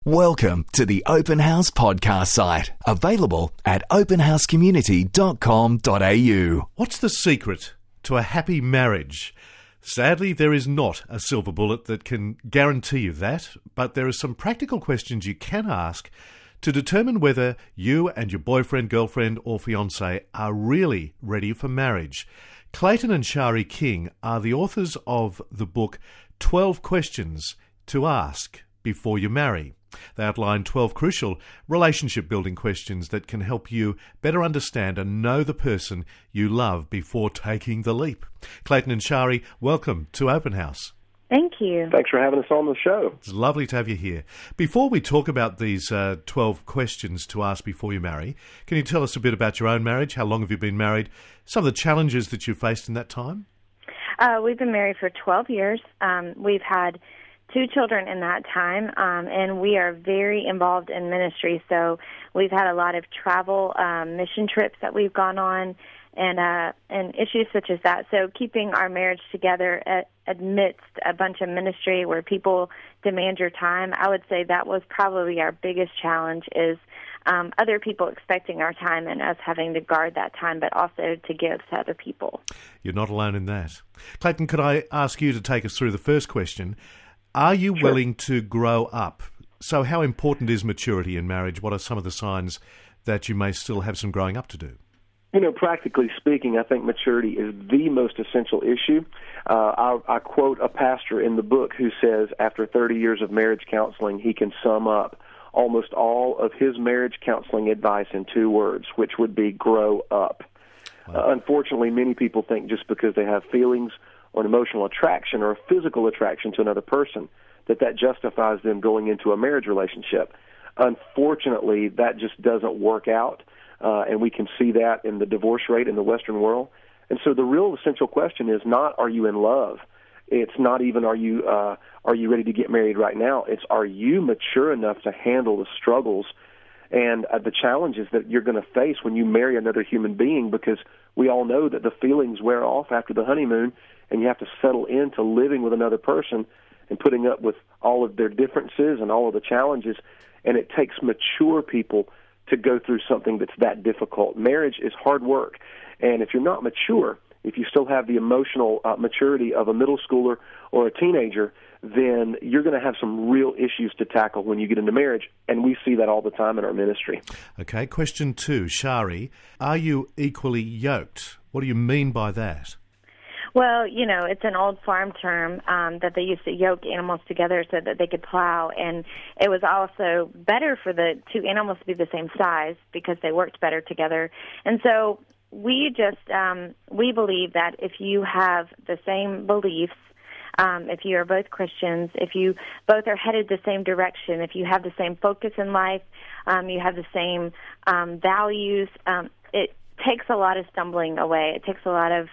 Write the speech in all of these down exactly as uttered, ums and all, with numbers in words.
Welcome to the Open House podcast site, available at open house community dot com dot a u. What's the secret to a happy marriage? Sadly, there is not a silver bullet that can guarantee you that, but there are some practical questions you can ask to determine whether you and your boyfriend, girlfriend or fiancé are really ready for marriage. Clayton and Shari King are the authors of the book twelve Questions to Ask Before You Marry. They outline twelve crucial relationship-building questions that can help you better understand and know the person you love before taking the leap. Clayton and Shari, welcome to Open House. Thank you. Thanks for having us on the show. It's lovely to have you here. Before we talk about these uh, twelve questions to ask before you marry, can you tell us a bit about your own marriage? How long have you been married? Some of the challenges that you faced in that time? Uh, we've been married for twelve years. Um, we've had two children in that time, um, and we are very involved in ministry. So we've had a lot of travel, um, mission trips that we've gone on, and uh, and issues such as that. So keeping our marriage together at, amidst a bunch of ministry where people demand your time, I would say that was probably our biggest challenge, is um, other people expecting our time and us having to guard that time, but also to give to other people. You're not alone in that. Clayton, could I ask you to take us through the first question? Are you Sure. willing to grow up? So how important is maturity in marriage? What are some of the signs that you may still have some growing up to do? You know, practically speaking, I think maturity is the most essential issue. Uh, I, I quote a pastor in the book who says after thirty years of marriage counseling, he can sum up almost all of his marriage counseling advice in two words, which would be grow up. Wow. Uh, unfortunately, many people think just because they have feelings or an emotional attraction or a physical attraction to another person, that that justifies them going into a marriage relationship. Unfortunately, that just doesn't work out, uh, and we can see that in the divorce rate in the Western world. And so the real essential question is not, are you in love? It's not even, are you uh, are you ready to get married right now? It's, are you mature enough to handle the struggles and uh, the challenges that you're going to face when you marry another human being? Because we all know that the feelings wear off after the honeymoon, and you have to settle into living with another person and putting up with all of their differences and all of the challenges. And it takes mature people to go through something that's that difficult. Marriage is hard work. And if you're not mature, if you still have the emotional uh, maturity of a middle schooler or a teenager, then you're going to have some real issues to tackle when you get into marriage. And we see that all the time in our ministry. Okay, question two. Shari, are you equally yoked? What do you mean by that? Well, you know, it's an old farm term um, that they used to yoke animals together so that they could plow, and it was also better for the two animals to be the same size because they worked better together. And so we just, um, we believe that if you have the same beliefs, um, if you are both Christians, if you both are headed the same direction, if you have the same focus in life, um, you have the same um, values, um, it takes a lot of stumbling away. It takes a lot of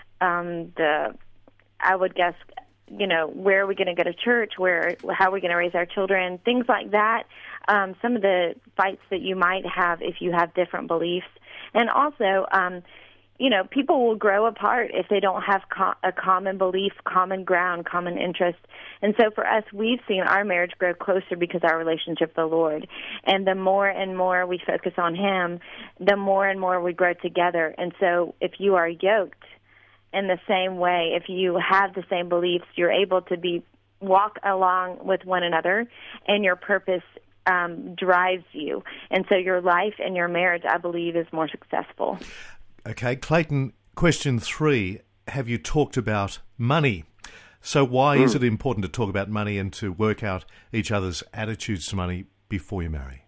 Um, the, I would guess, you know, where are we going to go to church? Where, how are we going to raise our children? Things like that. Um, some of the fights that you might have if you have different beliefs, and also, um, you know, people will grow apart if they don't have co- a common belief, common ground, common interest. And so, for us, we've seen our marriage grow closer because of our relationship with the Lord. And the more and more we focus on Him, the more and more we grow together. And so, if you are yoked in the same way, if you have the same beliefs, you're able to be walk along with one another, and your purpose um, drives you. And so your life and your marriage, I believe, is more successful. Okay, Clayton, question three. Have you talked about money? So why mm. is it important to talk about money and to work out each other's attitudes to money before you marry?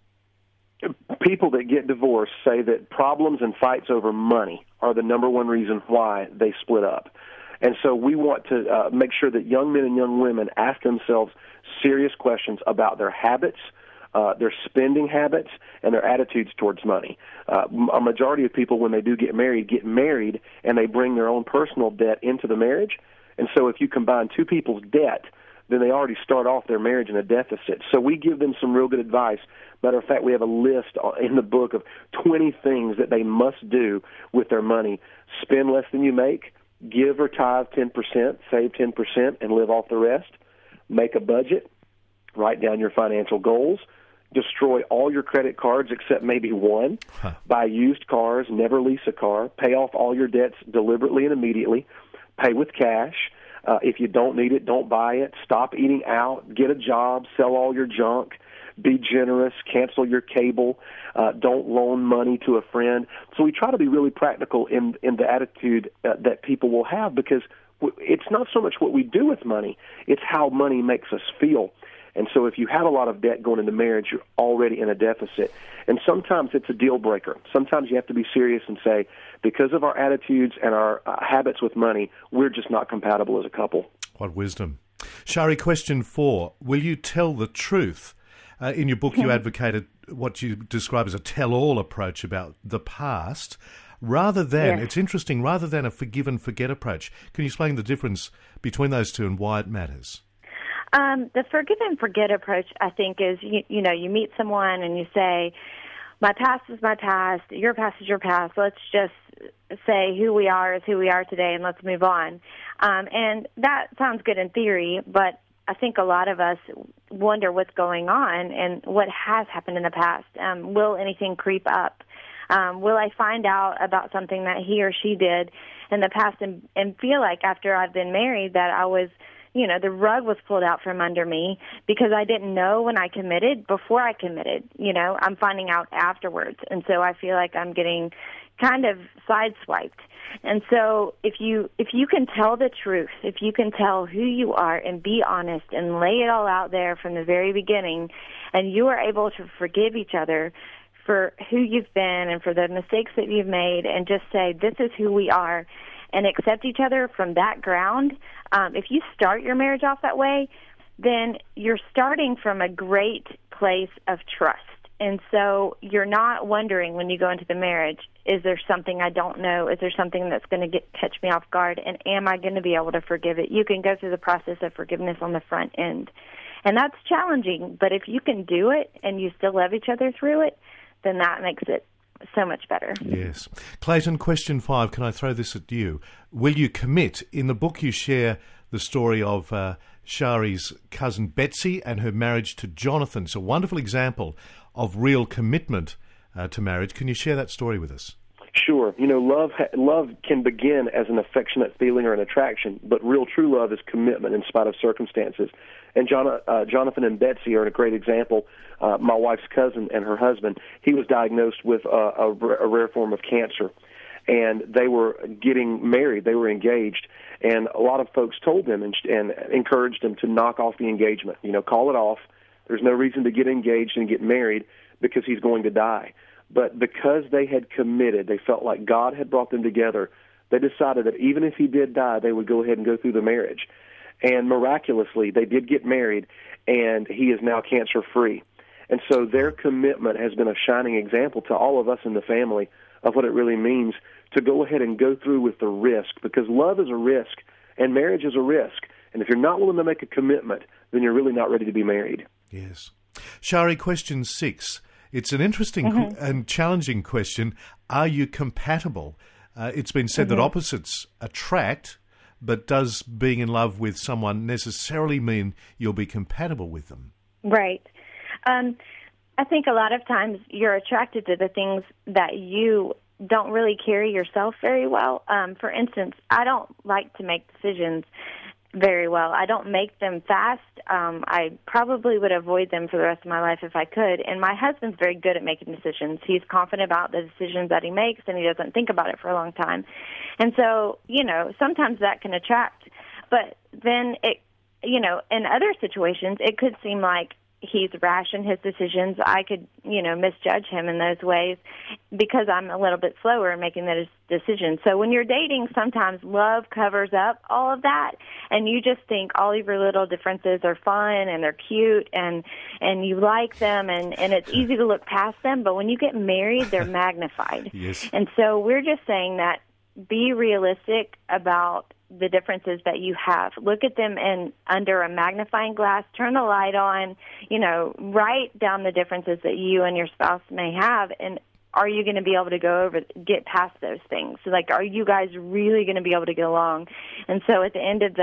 People that get divorced say that problems and fights over money are the number one reason why they split up. And so we want to uh, make sure that young men and young women ask themselves serious questions about their habits, uh, their spending habits, and their attitudes towards money. Uh, a majority of people, when they do get married, get married and they bring their own personal debt into the marriage. And so if you combine two people's debt, then they already start off their marriage in a deficit. So we give them some real good advice. Matter of fact, we have a list in the book of twenty things that they must do with their money. Spend less than you make, give or tithe ten percent, save ten percent, and live off the rest. Make a budget, write down your financial goals, destroy all your credit cards except maybe one, huh. buy used cars, never lease a car, pay off all your debts deliberately and immediately, pay with cash. Uh, if you don't need it, don't buy it. Stop eating out, get a job, sell all your junk, be generous, cancel your cable, uh, don't loan money to a friend. So we try to be really practical in, in the attitude uh, that people will have, because it's not so much what we do with money, it's how money makes us feel. And so if you have a lot of debt going into marriage, you're already in a deficit. And sometimes it's a deal breaker. Sometimes you have to be serious and say, because of our attitudes and our uh, habits with money, we're just not compatible as a couple. What wisdom. Shari, question four. Will you tell the truth? Uh, in your book, you advocated what you describe as a tell-all approach about the past, rather than, yeah. it's interesting, rather than a forgive and forget approach. Can you explain the difference between those two and why it matters? Um, the forgive and forget approach, I think, is, you, you know, you meet someone and you say, my past is my past, your past is your past, let's just say who we are is who we are today and let's move on. Um, and that sounds good in theory, but I think a lot of us wonder what's going on and what has happened in the past. Um, will anything creep up? Um, will I find out about something that he or she did in the past and, and feel like after I've been married that I was, you know, the rug was pulled out from under me because I didn't know when I committed before I committed. You know, I'm finding out afterwards. And so I feel like I'm getting kind of sideswiped. And so if you if you can tell the truth, if you can tell who you are and be honest and lay it all out there from the very beginning, and you are able to forgive each other for who you've been and for the mistakes that you've made and just say, this is who we are, and accept each other from that ground, um, if you start your marriage off that way, then you're starting from a great place of trust. And so you're not wondering when you go into the marriage, is there something I don't know? Is there something that's going to get catch me off guard? And am I going to be able to forgive it? You can go through the process of forgiveness on the front end. And that's challenging, but if you can do it and you still love each other through it, then that makes it so much better. Yes. Clayton, question five, can I throw this at you? Will you commit? In the book you share the story of uh, Shari's cousin Betsy and her marriage to Jonathan. It's a wonderful example of real commitment uh, to marriage. Can you share that story with us? Sure. You know, love ha- love can begin as an affectionate feeling or an attraction, but real true love is commitment in spite of circumstances. And John, uh, Jonathan and Betsy are a great example. Uh, my wife's cousin and her husband, he was diagnosed with uh, a, a rare form of cancer, and they were getting married. They were engaged, and a lot of folks told them and, and encouraged them to knock off the engagement. You know, call it off. There's no reason to get engaged and get married because he's going to die. But because they had committed, they felt like God had brought them together, they decided that even if he did die, they would go ahead and go through the marriage. And miraculously, they did get married, and he is now cancer-free. And so their commitment has been a shining example to all of us in the family of what it really means to go ahead and go through with the risk, because love is a risk, and marriage is a risk. And if you're not willing to make a commitment, then you're really not ready to be married. Yes. Shari, question six. It's an interesting mm-hmm. and challenging question. Are you compatible? Uh, it's been said mm-hmm. that opposites attract, but does being in love with someone necessarily mean you'll be compatible with them? Right. Um, I think a lot of times you're attracted to the things that you don't really carry yourself very well. Um, for instance, I don't like to make decisions very well. I don't make them fast. Um, I probably would avoid them for the rest of my life if I could. And my husband's very good at making decisions. He's confident about the decisions that he makes, and he doesn't think about it for a long time. And so, you know, sometimes that can attract. But then, it, you know, in other situations, it could seem like he's rash in his decisions. I could, you know, misjudge him in those ways because I'm a little bit slower in making those decisions. So when you're dating, sometimes love covers up all of that, and you just think all of your little differences are fun and they're cute and and you like them, and, and it's easy to look past them. But when you get married, they're magnified. Yes. And so we're just saying that be realistic about the differences that you have. Look at them in under a magnifying glass, turn the light on, you know, write down the differences that you and your spouse may have, and are you going to be able to go over, get past those things? Like, are you guys really going to be able to get along? And so at the end of the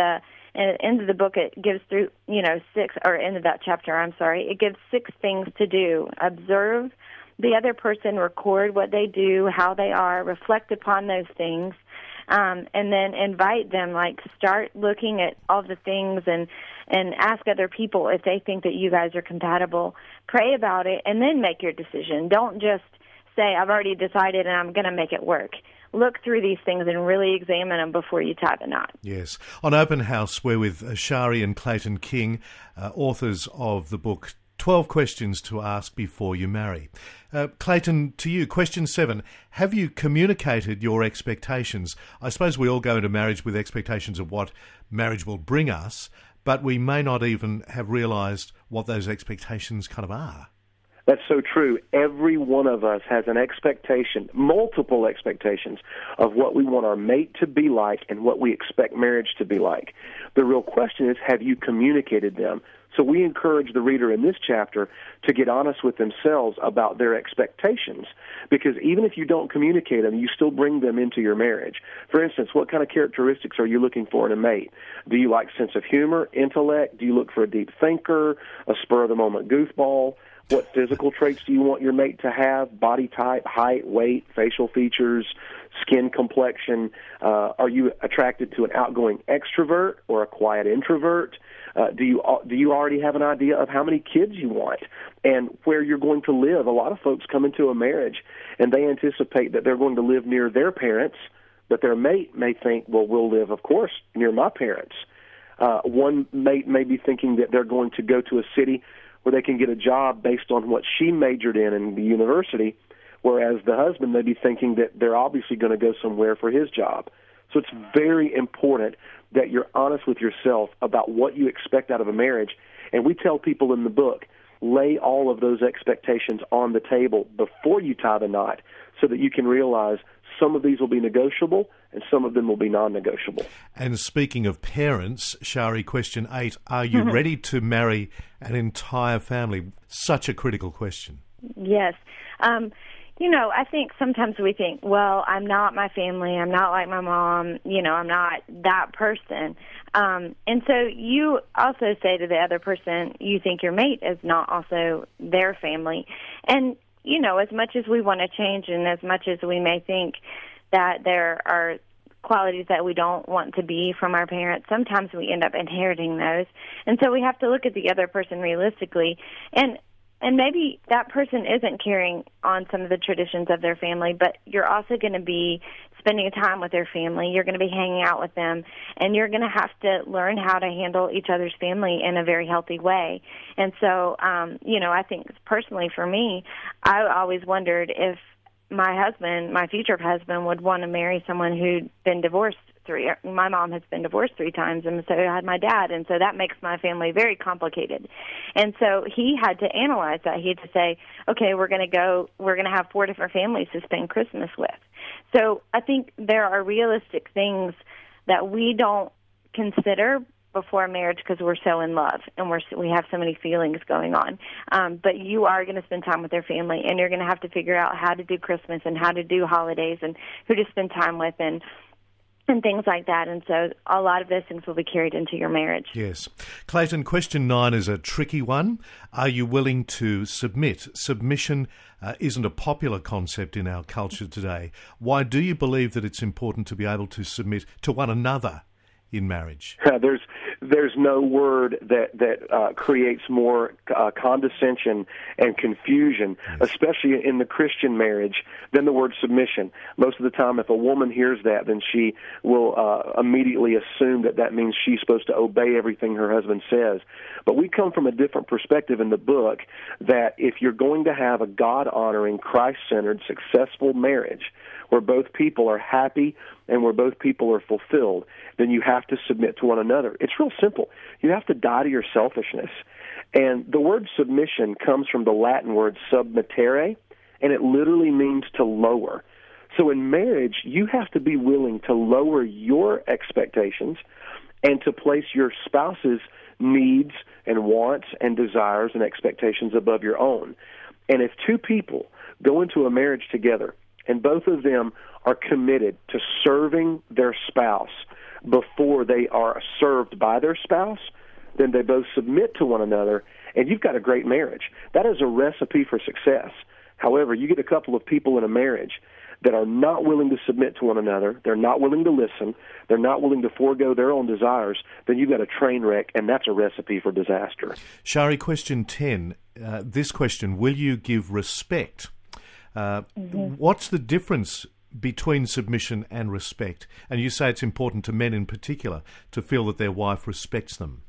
And at the end of the book, it gives through, you know, six, or end of that chapter, I'm sorry, it gives six things to do. Observe the other person, record what they do, how they are, reflect upon those things, um, and then invite them, like start looking at all the things and, and ask other people if they think that you guys are compatible. Pray about it, and then make your decision. Don't just say, I've already decided and I'm going to make it work. Look through these things and really examine them before you tie the knot. Yes. On Open House, we're with Shari and Clayton King, uh, authors of the book twelve Questions to Ask Before You Marry. Uh, Clayton, to you, question seven. Have you communicated your expectations? I suppose we all go into marriage with expectations of what marriage will bring us, but we may not even have realised what those expectations kind of are. That's so true. Every one of us has an expectation, multiple expectations, of what we want our mate to be like and what we expect marriage to be like. The real question is, have you communicated them? So we encourage the reader in this chapter to get honest with themselves about their expectations, because even if you don't communicate them, you still bring them into your marriage. For instance, what kind of characteristics are you looking for in a mate? Do you like sense of humor, intellect? Do you look for a deep thinker, a spur-of-the-moment goofball? What physical traits do you want your mate to have? Body type, height, weight, facial features, skin complexion. Uh, are you attracted to an outgoing extrovert or a quiet introvert? Uh, do you do you already have an idea of how many kids you want and where you're going to live? A lot of folks come into a marriage and they anticipate that they're going to live near their parents, but their mate may think, well, we'll live, of course, near my parents. Uh, one mate may be thinking that they're going to go to a city where they can get a job based on what she majored in in the university, whereas the husband may be thinking that they're obviously going to go somewhere for his job. So it's very important that you're honest with yourself about what you expect out of a marriage. And we tell people in the book, lay all of those expectations on the table before you tie the knot so that you can realize some of these will be negotiable and some of them will be non-negotiable. And speaking of parents, Shari, question eight, are you Mm-hmm. ready to marry an entire family? Such a critical question. Yes. Um, you know, I think sometimes we think, well, I'm not my family, I'm not like my mom, you know, I'm not that person. Um, and so you also say to the other person, you think your mate is not also their family. And, you know, as much as we want to change and as much as we may think that there are qualities that we don't want to be from our parents, sometimes we end up inheriting those. And so we have to look at the other person realistically. And And maybe that person isn't carrying on some of the traditions of their family, but you're also going to be spending time with their family. You're going to be hanging out with them, and you're going to have to learn how to handle each other's family in a very healthy way. And so, um, you know, I think personally for me, I always wondered if my husband, my future husband, would want to marry someone who'd been divorced three. My mom has been divorced three times, and so had my dad, and so that makes my family very complicated. And so he had to analyze that. He had to say, okay, we're going to go, we're going to have four different families to spend Christmas with. So I think there are realistic things that we don't consider before marriage because we're so in love and we're we have so many feelings going on. Um, but you are going to spend time with their family, and you're going to have to figure out how to do Christmas and how to do holidays and who to spend time with and and things like that. And so a lot of those things will be carried into your marriage. Yes. Clayton, question nine is a tricky one. Are you willing to submit? Submission uh, isn't a popular concept in our culture today. Why do you believe that it's important to be able to submit to one another in marriage? Uh, there's there's no word that that uh, creates more uh, condescension and confusion, yes. especially in the Christian marriage, than the word submission. Most of the time, if a woman hears that, then she will uh, immediately assume that that means she's supposed to obey everything her husband says. But we come from a different perspective in the book, that if you're going to have a God-honoring, Christ-centered, successful marriage, where both people are happy and where both people are fulfilled, then you have to submit to one another. It's real simple. You have to die to your selfishness. And the word submission comes from the Latin word submittere, and it literally means to lower. So in marriage, you have to be willing to lower your expectations and to place your spouse's needs and wants and desires and expectations above your own. And if two people go into a marriage together and both of them are committed to serving their spouse before they are served by their spouse, then they both submit to one another, and you've got a great marriage. That is a recipe for success. However, you get a couple of people in a marriage that are not willing to submit to one another, they're not willing to listen, they're not willing to forego their own desires, then you've got a train wreck, and that's a recipe for disaster. Shari, question ten. Uh, this question, will you give respect? Uh, mm-hmm. What's the difference between submission and respect? And you say it's important to men in particular to feel that their wife respects them.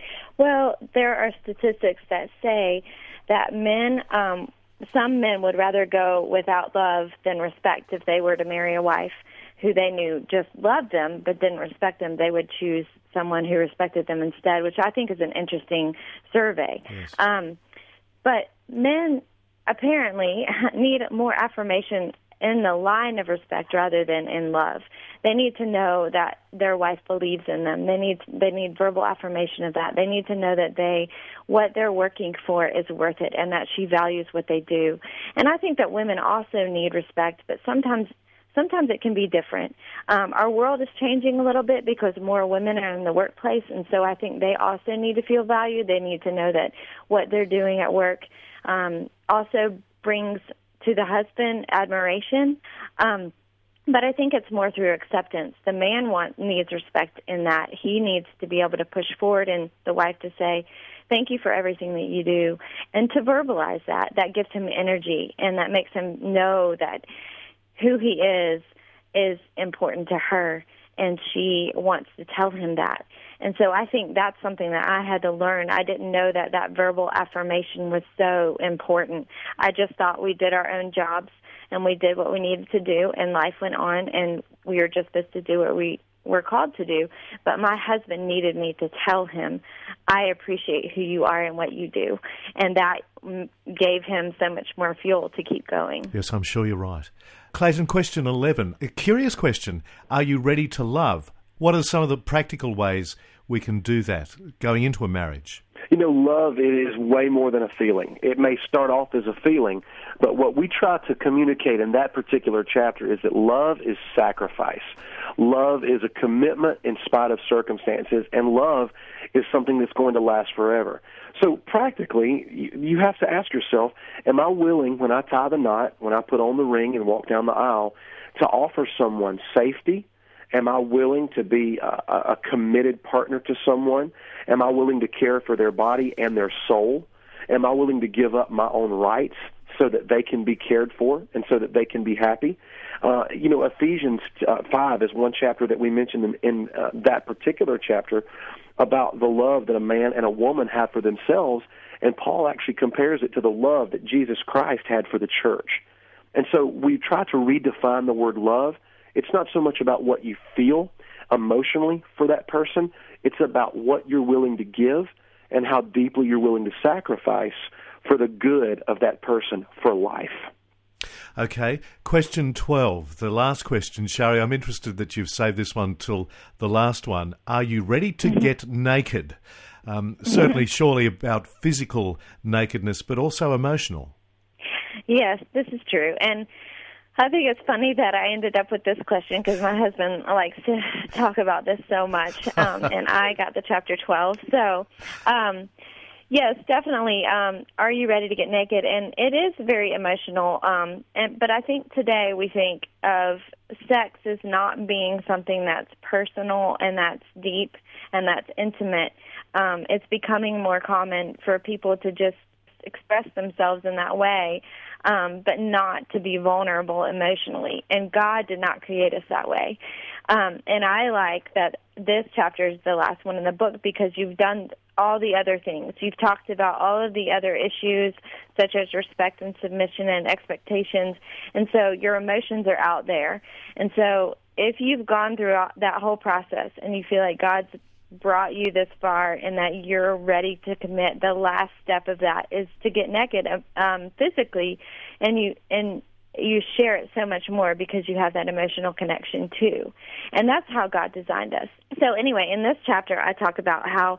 Well, there are statistics that say that men... Um, Some men would rather go without love than respect. If they were to marry a wife who they knew just loved them but didn't respect them, they would choose someone who respected them instead, which I think is an interesting survey. Yes. Um, but men apparently need more affirmation in the line of respect rather than in love. They need to know that their wife believes in them. They need they need verbal affirmation of that. They need to know that they what they're working for is worth it and that she values what they do. And I think that women also need respect, but sometimes sometimes it can be different. Um, our world is changing a little bit because more women are in the workplace, and so I think they also need to feel valued. They need to know that what they're doing at work um, also brings to the husband admiration. Um, but I think it's more through acceptance. The man want, needs respect in that he needs to be able to push forward and the wife to say, thank you for everything that you do, and to verbalize that. That gives him energy, and that makes him know that who he is is important to her, and she wants to tell him that. And so I think that's something that I had to learn. I didn't know that that verbal affirmation was so important. I just thought we did our own jobs and we did what we needed to do, and life went on, and we were just supposed to do what we were called to do. But my husband needed me to tell him, I appreciate who you are and what you do. And that gave him so much more fuel to keep going. Yes, I'm sure you're right. Clayton, question eleven. A curious question. Are you ready to love? What are some of the practical ways we can do that going into a marriage? You know, love is way more than a feeling. It may start off as a feeling, but what we try to communicate in that particular chapter is that love is sacrifice. Love is a commitment in spite of circumstances, and love is something that's going to last forever. So practically, you have to ask yourself, am I willing, when I tie the knot, when I put on the ring and walk down the aisle, to offer someone safety? Am I willing to be a, a committed partner to someone? Am I willing to care for their body and their soul? Am I willing to give up my own rights so that they can be cared for and so that they can be happy? Uh, you know, Ephesians uh, five is one chapter that we mentioned in, in uh, that particular chapter about the love that a man and a woman have for themselves, and Paul actually compares it to the love that Jesus Christ had for the church. And so we try to redefine the word love. It's not so much about what you feel emotionally for that person. It's about what you're willing to give and how deeply you're willing to sacrifice for the good of that person for life. Okay, question twelve, the last question. Shari, I'm interested that you've saved this one till the last one. Are you ready to get naked? Um, certainly, surely about physical nakedness, but also emotional. Yes, this is true. And I think it's funny that I ended up with this question because my husband likes to talk about this so much, um, and I got the chapter twelve. So, um, yes, definitely. Um, are you ready to get naked? And it is very emotional. Um, and but I think today we think of sex as not being something that's personal and that's deep and that's intimate. Um, it's becoming more common for people to just express themselves in that way, um, but not to be vulnerable emotionally. And God did not create us that way. Um, and I like that this chapter is the last one in the book because you've done all the other things. You've talked about all of the other issues, such as respect and submission and expectations. And so your emotions are out there. And so if you've gone through that whole process and you feel like God's brought you this far and that you're ready to commit, the last step of that is to get naked um, physically, and you and you share it so much more because you have that emotional connection too. And that's how God designed us. So anyway, in this chapter, I talk about how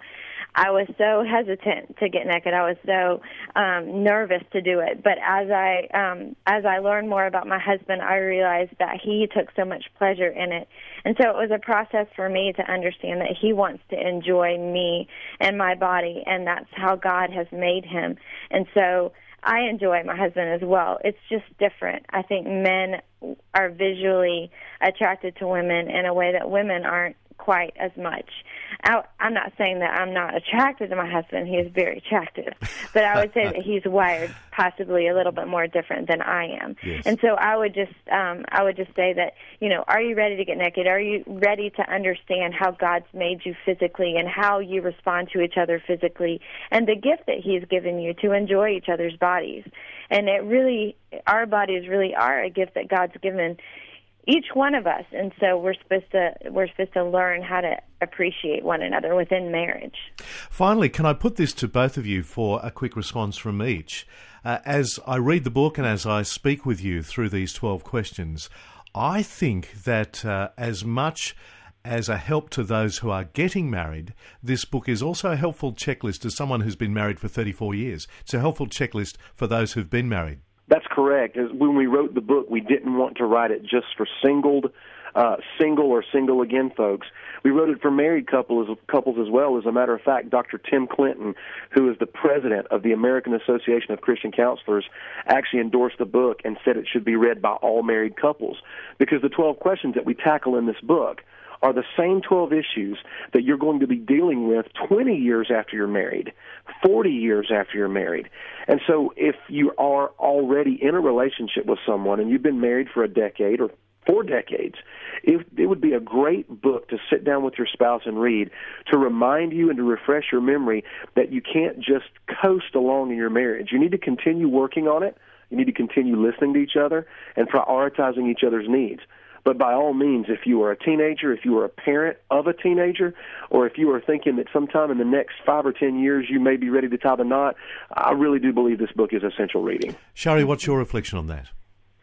I was so hesitant to get naked. I was so um, nervous to do it. But as I um, as I learned more about my husband, I realized that he took so much pleasure in it. And so it was a process for me to understand that he wants to enjoy me and my body, and that's how God has made him. And so I enjoy my husband as well. It's just different. I think men are visually attracted to women in a way that women aren't quite as much. I, I'm not saying that I'm not attracted to my husband. He is very attractive. But I would say that he's wired possibly a little bit more different than I am. Yes. And so I would just um, I would just say that, you know, are you ready to get naked? Are you ready to understand how God's made you physically and how you respond to each other physically and the gift that he's given you to enjoy each other's bodies? And it really, our bodies really are a gift that God's given each one of us, and so we're supposed to we're supposed to learn how to appreciate one another within marriage. Finally, can I put this to both of you for a quick response from each? Uh, as I read the book and as I speak with you through these twelve questions, I think that uh, as much as a help to those who are getting married, this book is also a helpful checklist as someone who's been married for thirty-four years. It's a helpful checklist for those who've been married. That's correct. As when we wrote the book, we didn't want to write it just for singled, uh, single or single again folks. We wrote it for married couples, couples as well. As a matter of fact, Doctor Tim Clinton, who is the president of the American Association of Christian Counselors, actually endorsed the book and said it should be read by all married couples, because the twelve questions that we tackle in this book are the same twelve issues that you're going to be dealing with twenty years after you're married, forty years after you're married. And so if you are already in a relationship with someone and you've been married for a decade or four decades, it, it would be a great book to sit down with your spouse and read, to remind you and to refresh your memory that you can't just coast along in your marriage. You need to continue working on it. You need to continue listening to each other and prioritizing each other's needs. But by all means, if you are a teenager, if you are a parent of a teenager, or if you are thinking that sometime in the next five or ten years you may be ready to tie the knot, I really do believe this book is essential reading. Shari, what's your reflection on that?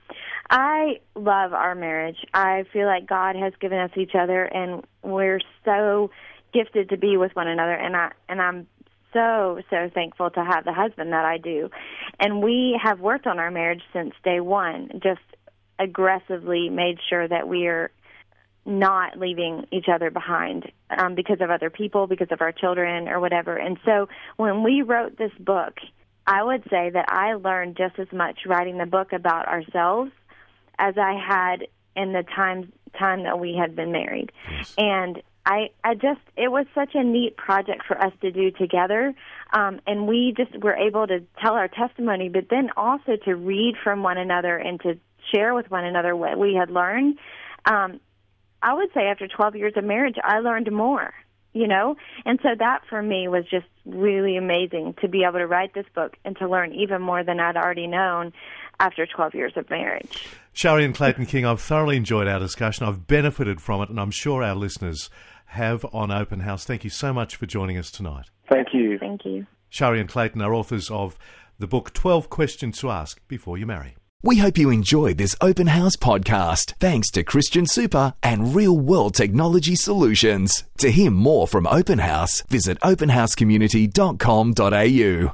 I love our marriage. I feel like God has given us each other, and we're so gifted to be with one another, and I and I'm so, so thankful to have the husband that I do. And we have worked on our marriage since day one, just aggressively made sure that we are not leaving each other behind um, because of other people, because of our children or whatever. And so when we wrote this book, I would say that I learned just as much writing the book about ourselves as I had in the time time that we had been married. Yes. And I, I just, it was such a neat project for us to do together. Um, and we just were able to tell our testimony, but then also to read from one another and to share with one another what we had learned. Um, I would say after twelve years of marriage, I learned more, you know? And so that for me was just really amazing to be able to write this book and to learn even more than I'd already known after twelve years of marriage. Shari and Clayton King, I've thoroughly enjoyed our discussion. I've benefited from it, and I'm sure our listeners have on Open House. Thank you so much for joining us tonight. Thank you. Thank you. Shari and Clayton are authors of the book twelve Questions to Ask Before You Marry. We hope you enjoyed this Open House podcast, thanks to Christian Super and Real World Technology Solutions. To hear more from Open House, visit open house community dot com dot a u.